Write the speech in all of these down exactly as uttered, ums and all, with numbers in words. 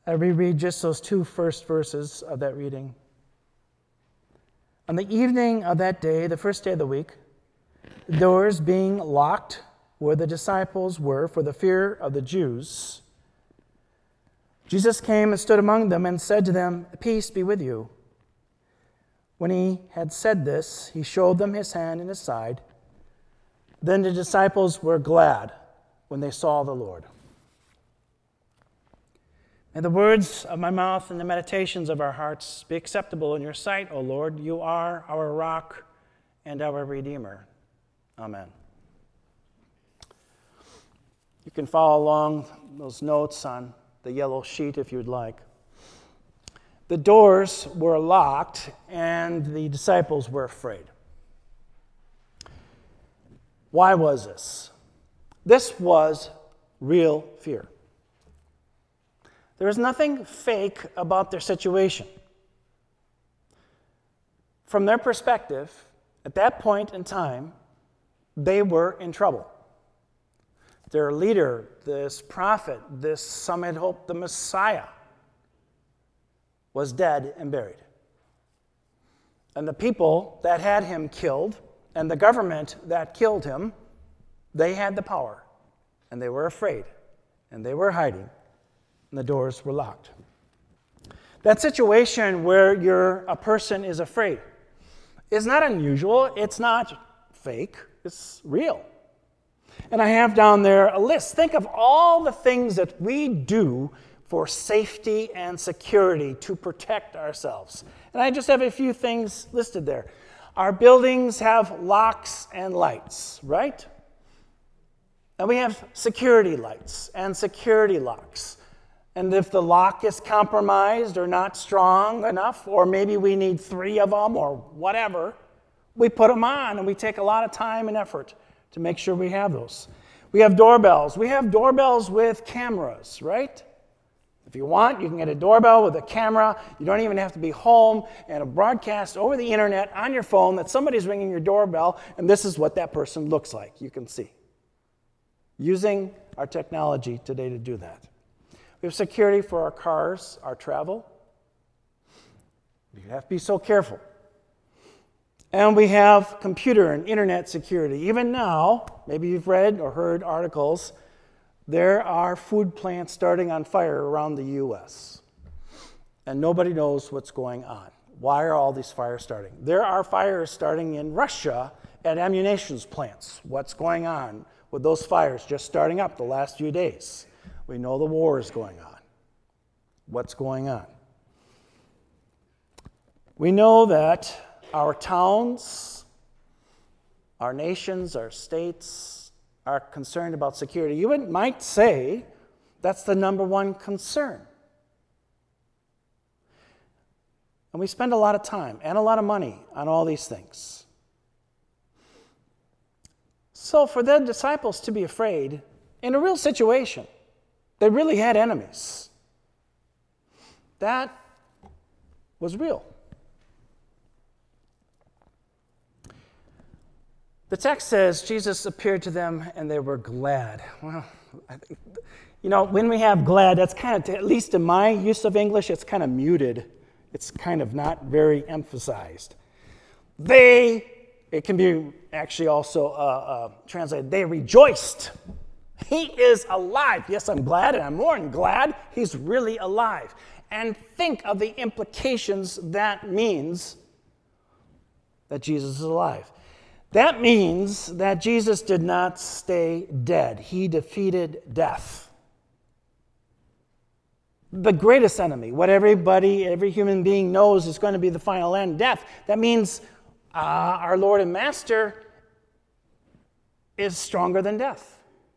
I reread just those two first verses of that reading. On the evening of that day, the first day of the week, the doors being locked where the disciples were for the fear of the Jews, Jesus came and stood among them and said to them, "Peace be with you." When he had said this, he showed them his hand and his side. Then the disciples were glad when they saw the Lord. May the words of my mouth and the meditations of our hearts be acceptable in your sight, O Lord. You are our rock and our Redeemer. Amen. You can follow along those notes on the yellow sheet if you'd like. The doors were locked and the disciples were afraid. Why was this? This was real fear. There was nothing fake about their situation. From their perspective, at that point in time, they were in trouble. Their leader, this prophet, this some had hoped the Messiah, was dead and buried. And the people that had him killed, and the government that killed him, they had the power, and they were afraid, and they were hiding, and the doors were locked. That situation where you're, a person is afraid is not unusual. It's not fake. It's real. And I have down there a list. Think of all the things that we do for safety and security to protect ourselves. And I just have a few things listed there. Our buildings have locks and lights, right? And we have security lights and security locks. And if the lock is compromised or not strong enough, or maybe we need three of them or whatever, we put them on and we take a lot of time and effort to make sure we have those. We have doorbells. We have doorbells with cameras, right? If you want, you can get a doorbell with a camera. You don't even have to be home, and a broadcast over the internet on your phone that somebody's ringing your doorbell, and this is what that person looks like. You can see. Using our technology today to do that. We have security for our cars, our travel. You have to be so careful. And we have computer and internet security. Even now, maybe you've read or heard articles, there are food plants starting on fire around the U S And nobody knows what's going on. Why are all these fires starting? There are fires starting in Russia at ammunition plants. What's going on with those fires just starting up the last few days? We know the war is going on. What's going on? We know that our towns, our nations, our states are concerned about security. You might say that's the number one concern. And we spend a lot of time and a lot of money on all these things. So for the disciples to be afraid in a real situation, they really had enemies. That was real. The text says Jesus appeared to them and they were glad. Well, I think, you know, when we have glad, that's kind of, at least in my use of English, it's kind of muted. It's kind of not very emphasized. They, it can be actually also uh, uh, translated, they rejoiced. He is alive. Yes, I'm glad, and I'm more than glad he's really alive. And think of the implications that means that Jesus is alive. That means that Jesus did not stay dead. He defeated death. The greatest enemy, what everybody, every human being knows is going to be the final end, death. That means uh, our Lord and Master is stronger than death.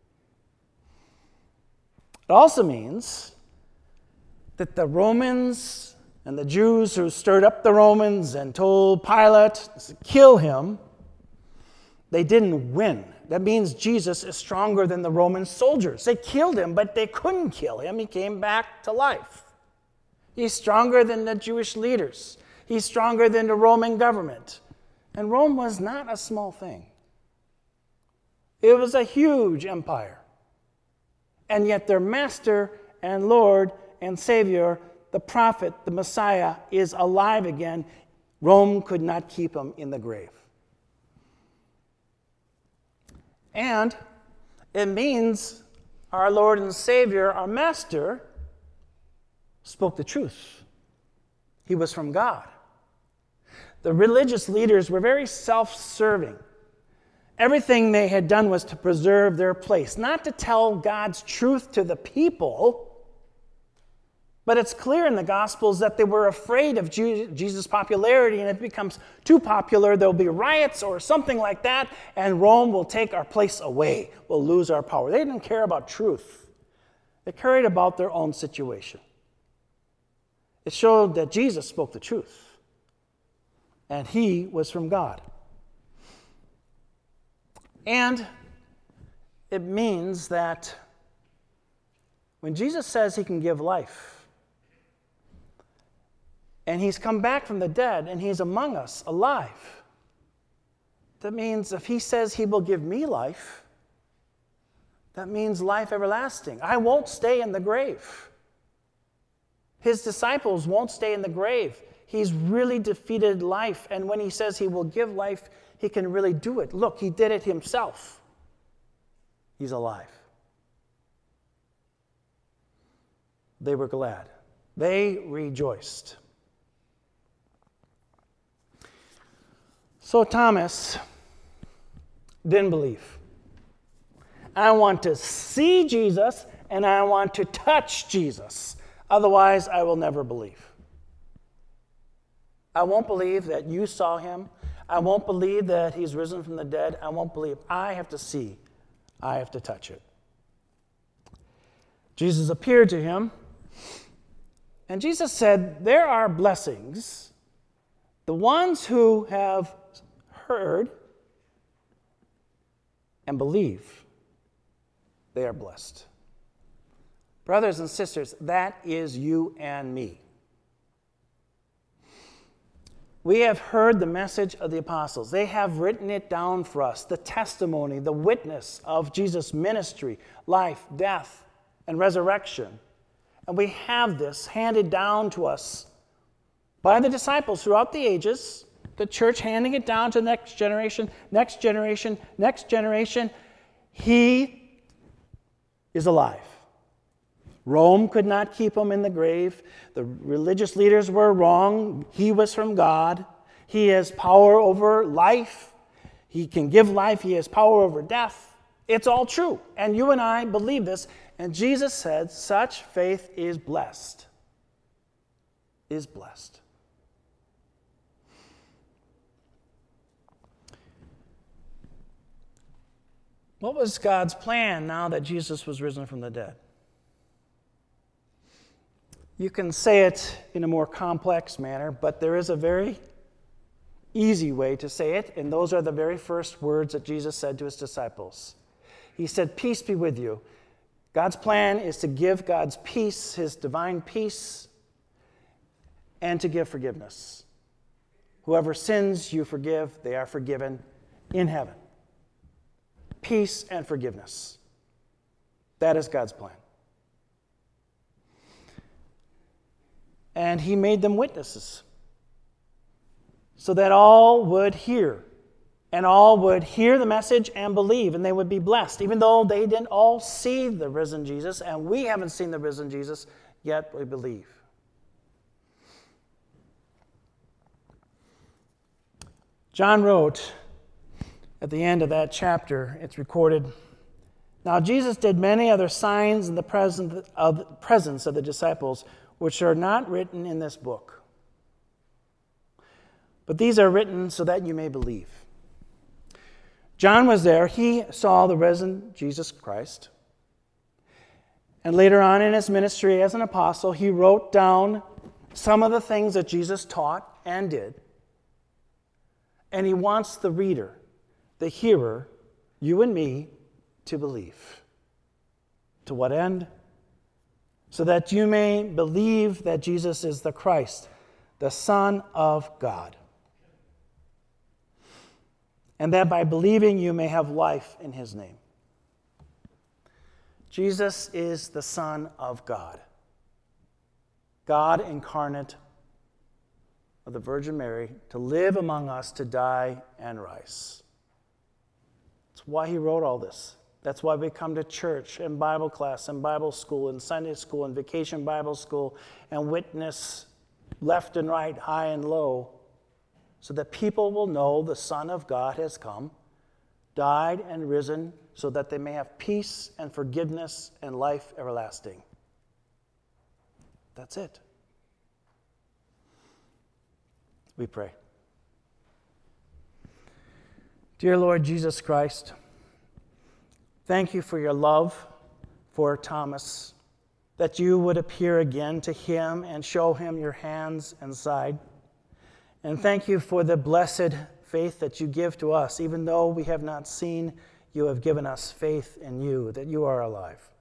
It also means that the Romans and the Jews who stirred up the Romans and told Pilate to kill him, they didn't win. That means Jesus is stronger than the Roman soldiers. They killed him, but they couldn't kill him. He came back to life. He's stronger than the Jewish leaders. He's stronger than the Roman government. And Rome was not a small thing. It was a huge empire. And yet their master and Lord and Savior, the prophet, the Messiah, is alive again. Rome could not keep him in the grave. And it means our Lord and Savior, our Master, spoke the truth. He was from God. The religious leaders were very self-serving. Everything they had done was to preserve their place, not to tell God's truth to the people. But it's clear in the Gospels that they were afraid of Jesus' popularity, and if it becomes too popular, there'll be riots or something like that, and Rome will take our place away. We'll lose our power. They didn't care about truth. They cared about their own situation. It showed that Jesus spoke the truth, and he was from God. And it means that when Jesus says he can give life, and he's come back from the dead, and he's among us, alive, that means if he says he will give me life, that means life everlasting. I won't stay in the grave. His disciples won't stay in the grave. He's really defeated life, and when he says he will give life, he can really do it. Look, he did it himself. He's alive. They were glad. They rejoiced. So Thomas didn't believe. I want to see Jesus, and I want to touch Jesus. Otherwise, I will never believe. I won't believe that you saw him. I won't believe that he's risen from the dead. I won't believe. I have to see. I have to touch it. Jesus appeared to him, and Jesus said, there are blessings. The ones who have heard and believe, they are blessed. Brothers and sisters, that is you and me. We have heard the message of the apostles. They have written it down for us, the testimony, the witness of Jesus' ministry, life, death, and resurrection. And we have this handed down to us by the disciples throughout the ages, the church handing it down to the next generation, next generation, next generation. He is alive. Rome could not keep him in the grave. The religious leaders were wrong. He was from God. He has power over life. He can give life. He has power over death. It's all true. And you and I believe this. And Jesus said, such faith is blessed. Is blessed. What was God's plan now that Jesus was risen from the dead? You can say it in a more complex manner, but there is a very easy way to say it, and those are the very first words that Jesus said to his disciples. He said, peace be with you. God's plan is to give God's peace, his divine peace, and to give forgiveness. Whoever sins you forgive, they are forgiven in heaven. Peace and forgiveness. That is God's plan. And he made them witnesses so that all would hear, and all would hear the message and believe, and they would be blessed, even though they didn't all see the risen Jesus, and we haven't seen the risen Jesus, yet we believe. John wrote at the end of that chapter, it's recorded, now Jesus did many other signs in the presence of, presence of the disciples, which are not written in this book. But these are written so that you may believe. John was there. He saw the risen Jesus Christ. And later on in his ministry as an apostle, he wrote down some of the things that Jesus taught and did. And he wants the reader, the hearer, you and me, to believe. To what end? So that you may believe that Jesus is the Christ, the Son of God. And that by believing you may have life in his name. Jesus is the Son of God. God incarnate of the Virgin Mary, to live among us, to die and rise. That's why he wrote all this. That's why we come to church and Bible class and Bible school and Sunday school and vacation Bible school and witness left and right, high and low, so that people will know the Son of God has come, died and risen, so that they may have peace and forgiveness and life everlasting. That's it. We pray. Dear Lord Jesus Christ, thank you for your love for Thomas, that you would appear again to him and show him your hands and side. And thank you for the blessed faith that you give to us. Even though we have not seen, you have given us faith in you, that you are alive.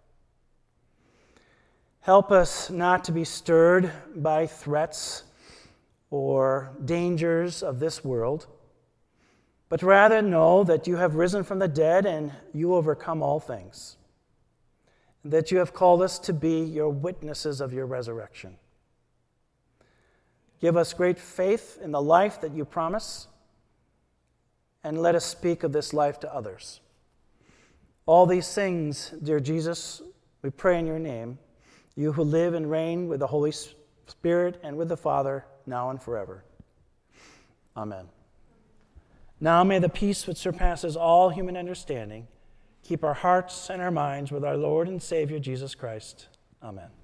Help us not to be stirred by threats or dangers of this world, but rather know that you have risen from the dead and you overcome all things, and that you have called us to be your witnesses of your resurrection. Give us great faith in the life that you promise, and let us speak of this life to others. All these things, dear Jesus, we pray in your name, you who live and reign with the Holy Spirit and with the Father, now and forever. Amen. Now may the peace which surpasses all human understanding keep our hearts and our minds with our Lord and Savior Jesus Christ. Amen.